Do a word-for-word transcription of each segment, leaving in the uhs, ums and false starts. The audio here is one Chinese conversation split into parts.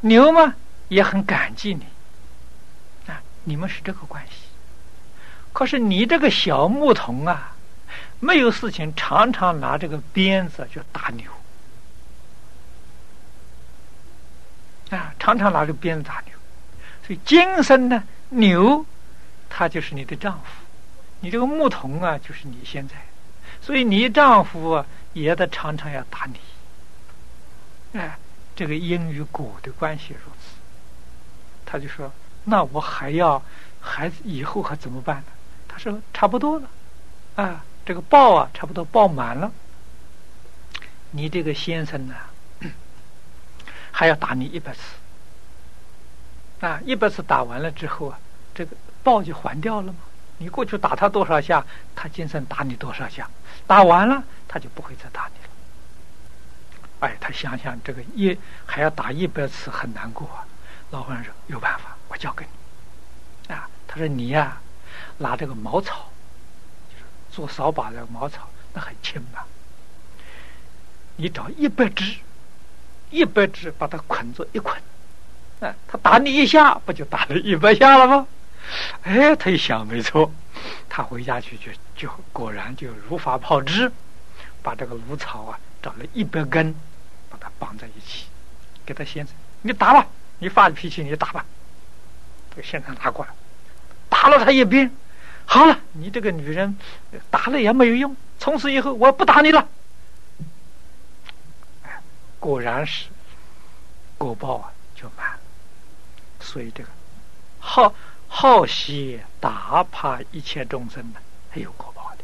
牛嘛也很感激你啊，你们是这个关系。可是你这个小牧童啊，没有事情，常常拿这个鞭子去打牛啊，常常拿这个鞭子打牛。所以今生呢，牛他就是你的丈夫，你这个牧童啊就是你现在，所以你丈夫啊也得常常要打你。哎，这个因与果的关系如此。他就说，那我还要孩子以后还怎么办呢？他说差不多了啊，这个报啊差不多报满了，你这个先生呢还要打你一百次啊，一百次打完了之后啊，这个报就还掉了嘛。你过去打他多少下，他今生打你多少下，打完了他就不会再打你了。哎，他想想这个一还要打一百次很难过啊。老和尚说有办法，我教给你啊。他说你呀、啊，拿这个茅草，就是做扫把的茅草，那很轻嘛。你找一百只，一百只把它捆作一捆，啊，他打你一下，不就打了一百下了吗？哎，他一想没错，他回家去就就果然就如法炮制，把这个芦草啊找了一百根，把它绑在一起，给他先生，你打吧，你发脾气你打吧。这个先生拿过来，打了他一鞭，好了，你这个女人打了也没有用，从此以后我不打你了。哎，果然是果报啊就满了。所以这个好好习打怕一切众生呢，还有果报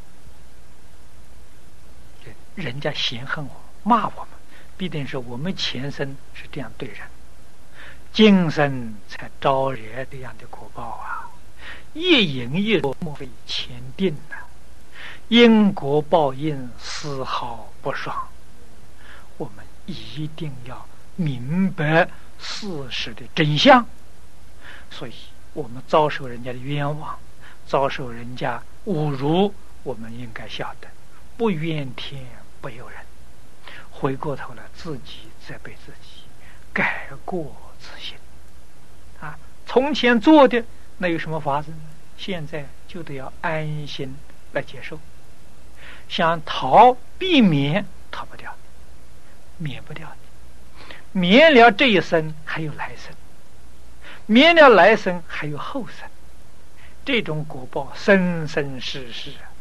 的。人家嫌恨我骂我们，必定是我们前生是这样对人，今生才招惹这样的果报啊！一饮一啄莫非前定啊，因果报应丝毫不爽。我们一定要明白事实的真相，所以我们遭受人家的冤枉，遭受人家侮辱，我们应该晓得不怨天不尤人，回过头来自己责备自己，改过自新啊！从前做的那有什么法子呢？现在就得要安心来接受。想逃避免逃不掉，免不掉的，免了这一生还有来生，免了来生还有后生，这种果报生生世世啊，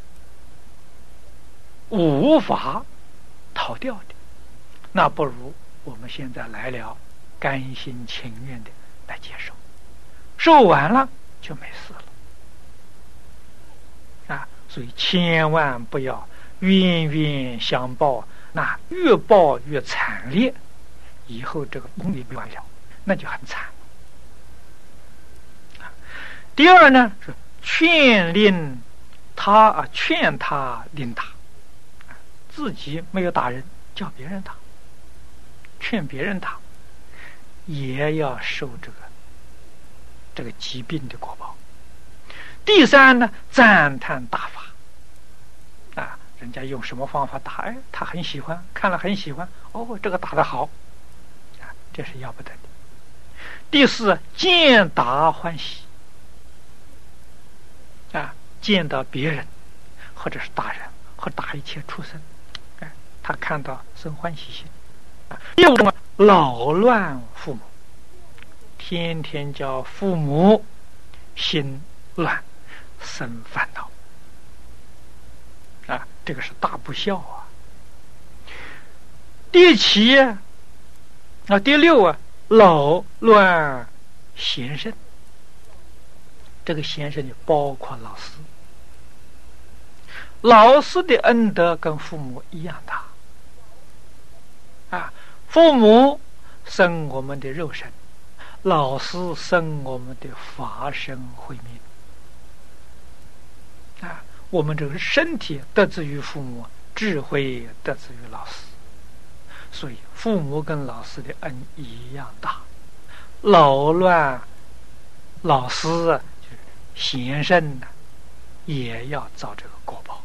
无法逃掉的。那不如我们现在来了，甘心情愿的来接受，受完了就没事了啊！所以千万不要冤冤相报，那越报越惨烈，以后这个功力没完了，那就很惨啊。第二呢是劝令他啊，劝他令打，自己没有打人，叫别人打，劝别人打，也要受这个这个疾病的果报。第三呢，赞叹大法啊，人家用什么方法打，哎，他很喜欢，看了很喜欢，哦，这个打得好啊，这是要不得的。第四，见打欢喜啊，见到别人或者是大人或打一切畜生，哎，他看到生欢喜心。第五种，扰乱父母，天天叫父母心乱生烦恼啊，这个是大不孝啊。第七啊，第六啊，扰乱贤圣，这个贤圣就包括老师，老师的恩德跟父母一样大啊，父母生我们的肉身，老师生我们的法身慧命啊，我们这个身体得自于父母，智慧得自于老师，所以父母跟老师的恩一样大。扰乱老师啊，就是贤圣呢，也要遭这个果报。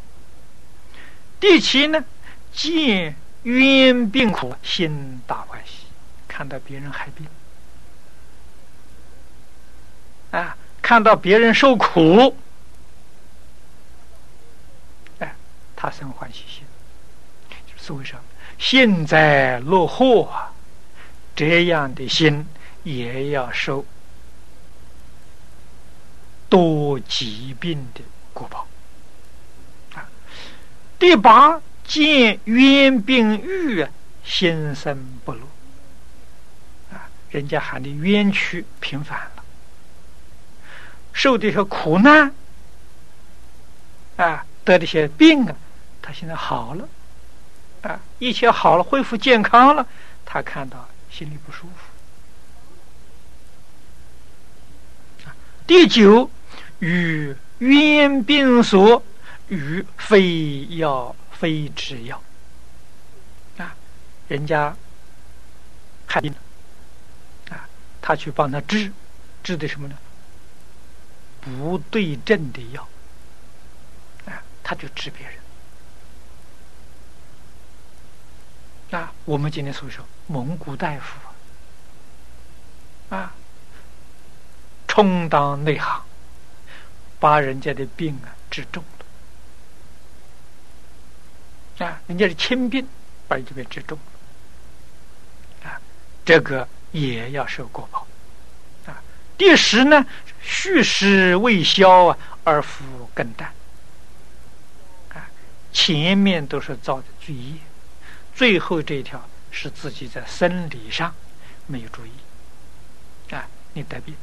第七呢，见冤病苦，心大欢喜， 看到别人害病，啊，看到别人受苦，哎，他生欢喜心。所以说，幸灾乐祸啊，这样的心也要受多疾病的果报。啊，第八，见冤病狱，心生不乐。啊，人家喊的冤屈平反了，受的些苦难，啊，得的些病啊，他现在好了。啊，一切好了，恢复健康了，他看到心里不舒服。啊，第九，与冤病所与非药非治药。啊，人家害病了，啊，他去帮他治，治的什么呢？不对症的药，啊，他就治别人。啊，我们今天所说蒙古大夫啊，充当内行，把人家的病啊治重了，啊，人家的轻病把人家病治重了，啊，这个也要受果报。啊，第十呢，虚实未消啊，而复更淡。啊，前面都是造的罪业。最后这一条是自己在生理上没有注意，啊，你得病，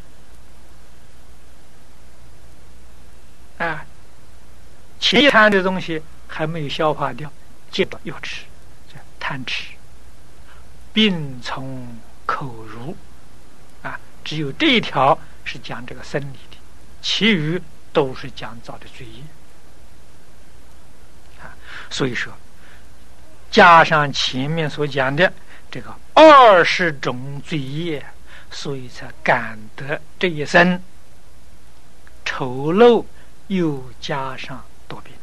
啊，前一摊的东西还没有消化掉，接着又吃，贪吃，病从口入，啊，只有这一条是讲这个生理的，其余都是讲造的罪业，啊，所以说。加上前面所讲的这个二十种罪业，所以才感得这一生丑陋，又加上多病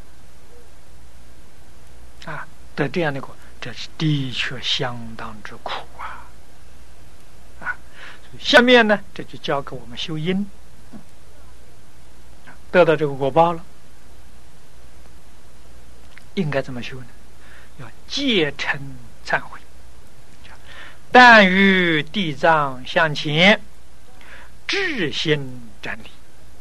啊，得这样的果，这是的确相当之苦啊！啊，下面呢，这就交给我们修因，得到这个果报了，应该怎么修呢？要戒嗔忏悔，但与地藏向前，至心真理。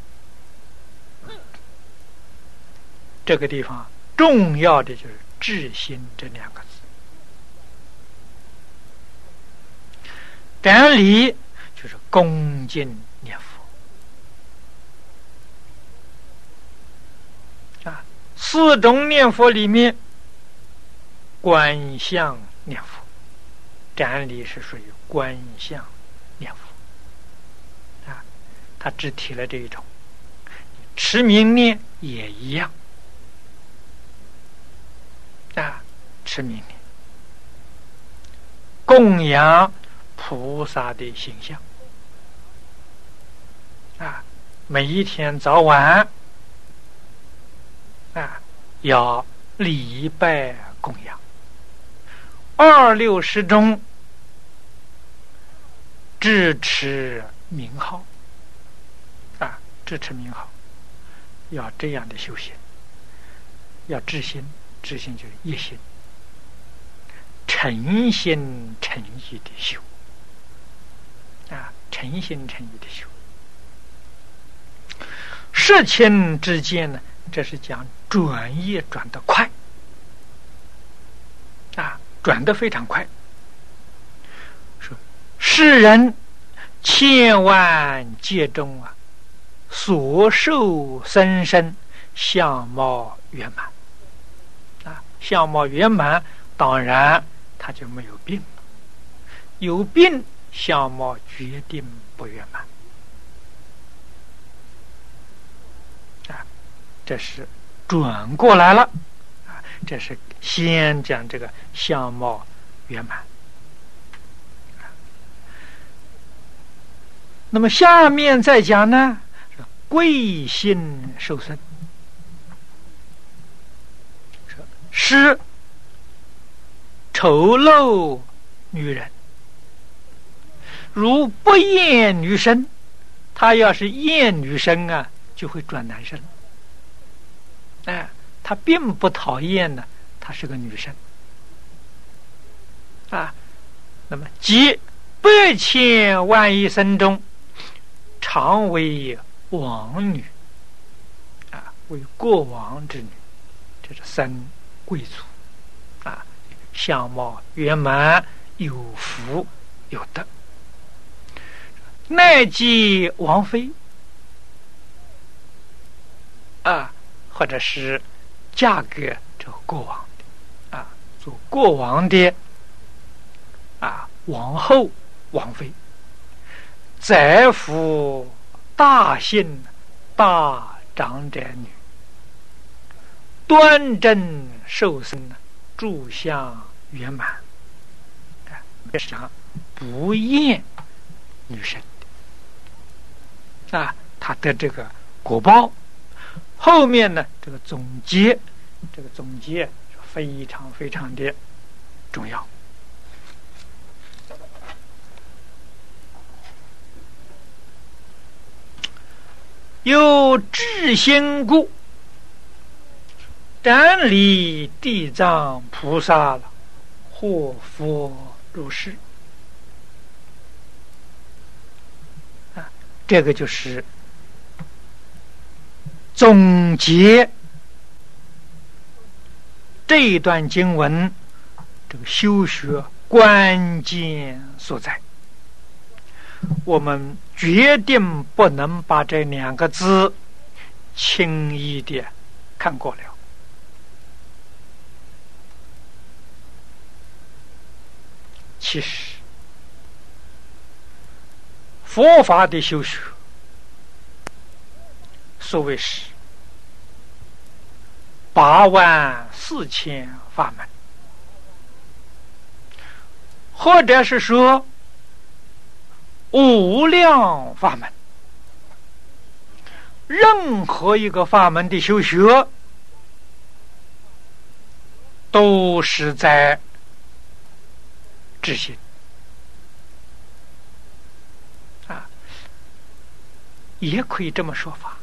这个地方重要的就是至心这两个字。真理就是恭敬念佛啊，四种念佛里面。观相念佛，真理是属于观相念佛啊，他只提了这一种，持名念也一样啊，持名念供养菩萨的形象啊，每一天早晚啊要礼拜供养。二六时中支持名号啊，支持名号，要这样的修行，要至心，至心就是一心，诚心诚意的修啊，诚心诚意的修。事情之间呢，这是讲转业转得快啊。转得非常快，说世人千万劫中啊，所受生生相貌圆满啊，相貌圆满，当然他就没有病了，有病相貌决定不圆满啊，这是转过来了啊，这是先讲这个相貌圆满，那么下面再讲呢，贵心受身，是丑陋女人如不厌女生，他要是厌女生啊，就会转男生。哎，他并不讨厌呢，她是个女生啊。那么即百千万亿生中，常为王女啊，为过王之女，这是生贵族啊，相貌圆满，有福有德，乃及王妃啊，或者是嫁给这个国王的啊，做国王的啊，王后、王妃，载服大姓大长者女，端正受身，住相圆满，这是讲不厌女生的啊，他的这个果报。后面呢，这个总结，这个总结是非常非常的重要。有至心故，瞻礼地藏菩萨了，或佛如是啊，这个就是总结这一段经文这个修学关键所在。我们决定不能把这两个字轻易的看过了。其实佛法的修学，所谓是八万四千法门，或者是说无量法门。任何一个法门的修学，都是在知心啊，也可以这么说法。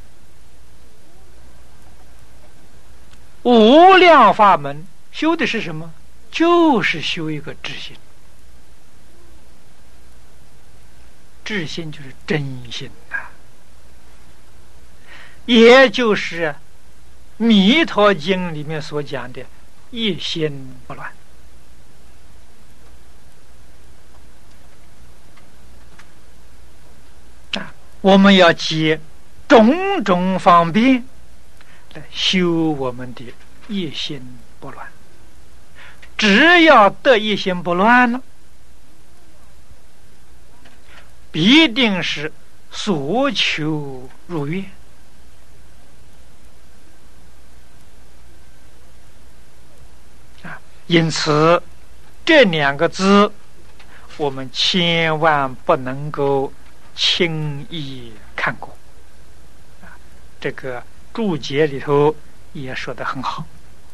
无量法门修的是什么？就是修一个知心。知心就是真心呐、啊，也就是《弥陀经》里面所讲的一心不乱啊。我们要借种种方便来修我们的一心不乱，只要得一心不乱了，必定是所求如愿啊！因此，这两个字我们千万不能够轻易看过啊！这个注解里头也说得很好，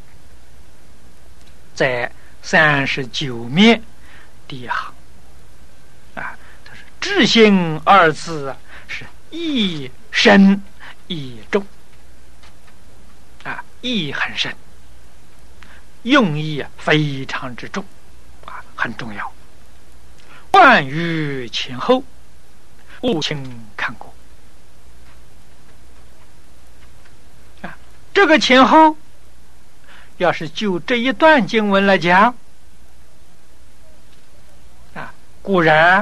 在三十九面第一行啊。至心二字啊，是意深意重啊，意很深，用意啊非常之重啊，很重要。万语前后，勿轻看过啊。这个前后，要是就这一段经文来讲啊，固然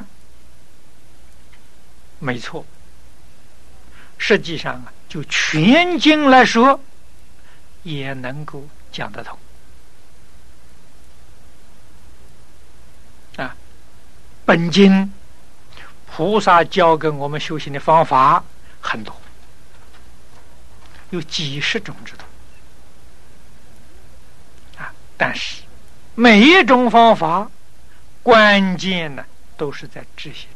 没错，实际上啊，就全经来说，也能够讲得通啊。本经菩萨教给我们修行的方法很多，有几十种之多啊。但是每一种方法，关键呢，都是在知心。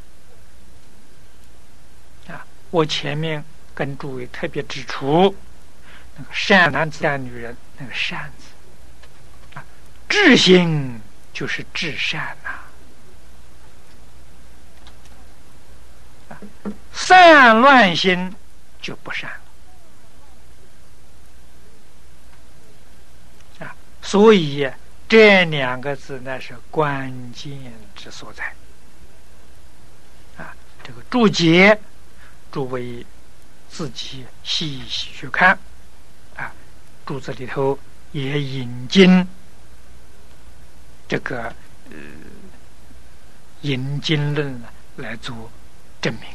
我前面跟诸位特别指出，那个善男子善女人，那个善字啊，至心就是至善呐、 散乱心就不善了啊。所以这两个字呢是关键之所在啊。这个注解，诸位自己细细去看啊。注子里头也引经这个呃引经论来做证明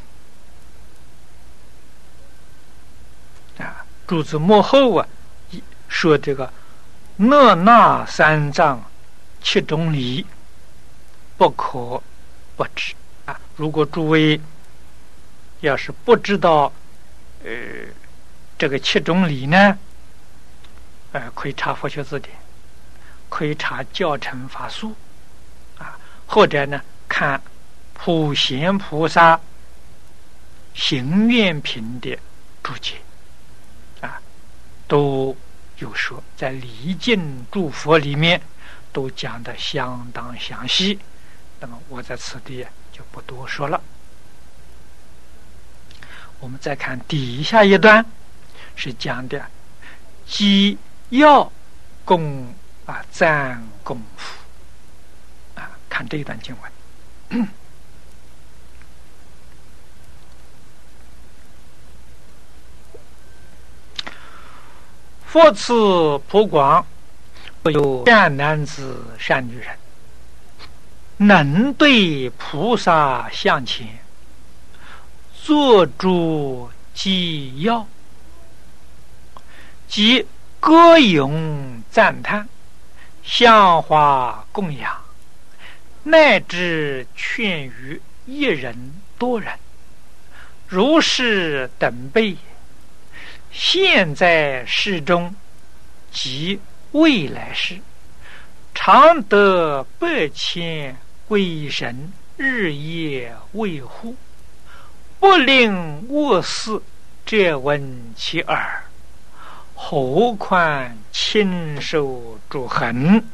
啊。注子末后啊说这个纳那三藏七种理不可不知啊。如果诸位要是不知道呃这个七种理呢，呃可以查佛学字典，可以查教程法疏啊，或者呢看普贤菩萨行愿品的注解啊，都有说，在礼敬诸佛里面都讲得相当详细，那么我在此地就不多说了。我们再看底下一段，是讲的机要供啊赞功夫啊，看这一段经文。佛赐普广，有善男子善女人，能对菩萨向前，做诸机要，即歌咏赞叹，香花供养，乃至劝于一人多人，如是等辈，现在世中及未来世，常得百千鬼神日夜维护，不令卧死，这闻其耳，何况亲受诸痕。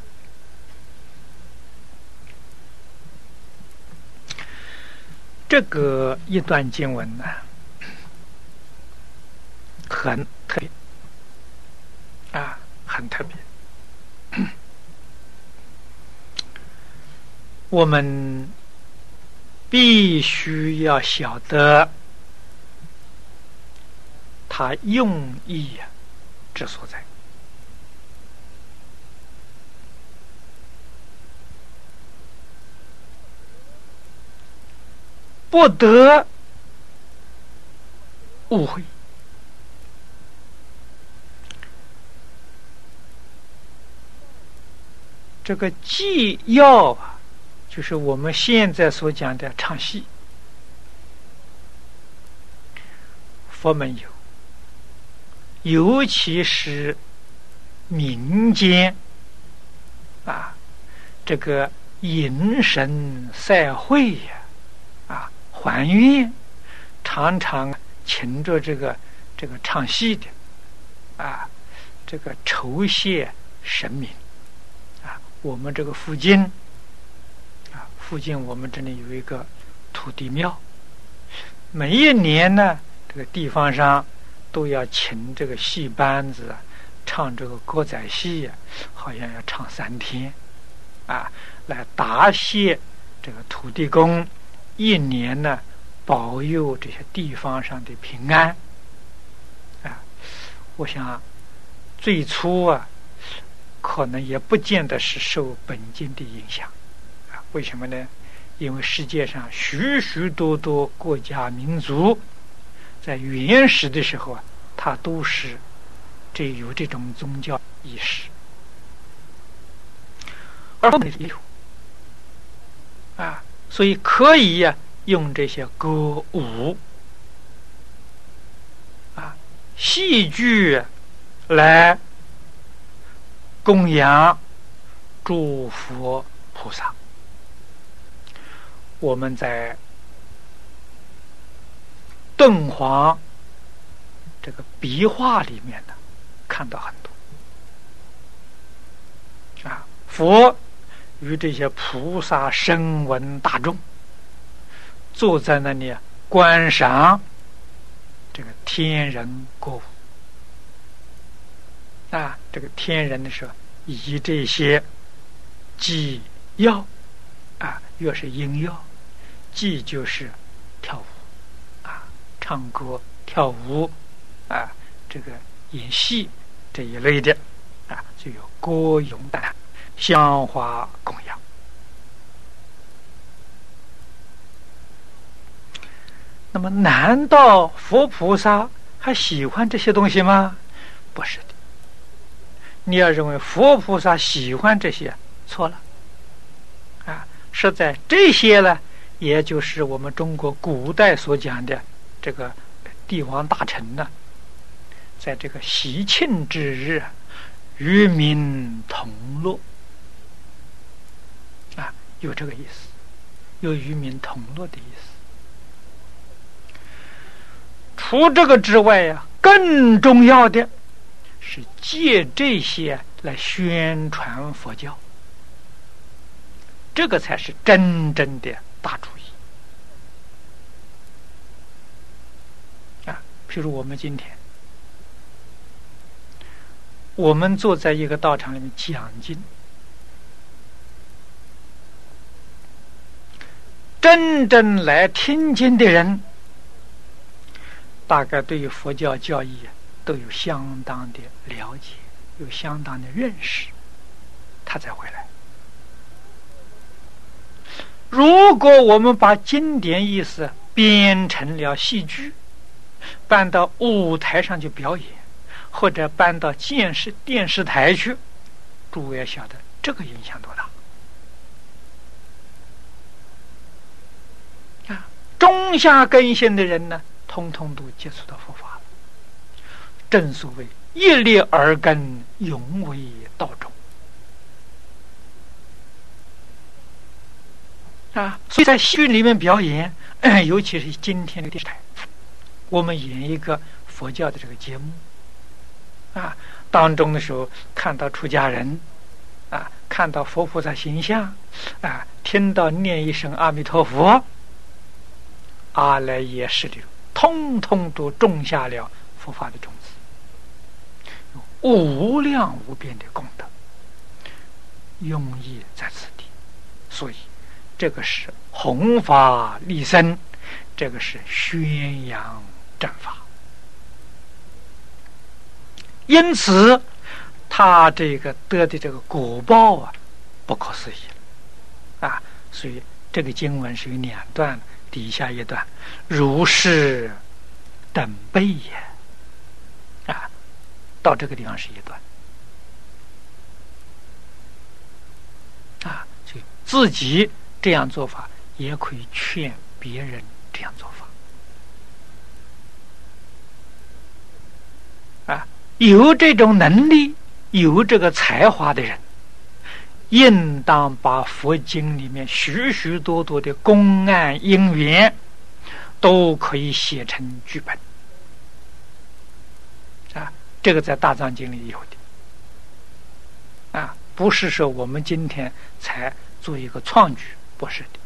这个一段经文呢，很特别啊，很特别。我们必须要晓得它用意之所在。不得误会。这个既要啊，就是我们现在所讲的唱戏，佛门有，尤其是民间啊，这个迎神赛会呀，啊，还愿，常常请着这个这个唱戏的啊，这个酬谢神明。我们这个附近啊，附近我们这里有一个土地庙，每一年呢，这个地方上都要请这个戏班子唱这个歌仔戏呀，好像要唱三天啊，来答谢这个土地公一年呢保佑这些地方上的平安啊。我想最初啊，可能也不见得是受本经的影响啊？为什么呢？因为世界上许许多多国家民族在原始的时候啊，它都是这有这种宗教意识，而我们也有啊，所以可以啊用这些歌舞啊戏剧来供养诸佛菩萨。我们在敦煌这个壁画里面呢，看到很多啊，佛与这些菩萨声闻大众坐在那里观赏这个天人歌舞啊，这个天人的时候，以这些祭药啊，又是音药，祭就是跳舞啊，唱歌跳舞啊，这个演戏这一类的啊，就有歌咏的香花供养。那么难道佛菩萨还喜欢这些东西吗？不是的。你要认为佛菩萨喜欢这些，错了啊！是在这些呢，也就是我们中国古代所讲的这个帝王大臣呢，在这个喜庆之日与民同乐啊，有这个意思，有与民同乐的意思。除这个之外呀、啊，更重要的是借这些来宣传佛教，这个才是真正的大主意啊！譬如我们今天，我们坐在一个道场里面讲经，真正来听经的人，大概对于佛教教义都有相当的了解，有相当的认识，他才回来。如果我们把经典意思编成了戏剧，搬到舞台上去表演，或者搬到电视电视台去，诸位要晓得这个影响多大啊！中下根性的人呢，通通都接触到佛法了。正所谓一粒耳根，永为道种啊！所以在戏剧里面表演，呃、尤其是今天的电视台，我们演一个佛教的这个节目啊，当中的时候看到出家人啊，看到佛菩萨形象啊，听到念一声阿弥陀佛，阿赖耶识流通通都种下了佛法的种子，无量无边的功德，用意在此地。所以这个是弘法利生，这个是宣扬正法。因此他这个得的这个果报啊，不可思议了啊！所以这个经文是有两段，底下一段如是等辈也啊，到这个地方是一段啊，所以自己这样做法，也可以劝别人这样做法啊。有这种能力，有这个才华的人，应当把佛经里面许许多多的公案因缘都可以写成剧本啊，这个在大藏经里有的啊，不是说我们今天才做一个创举，不是的。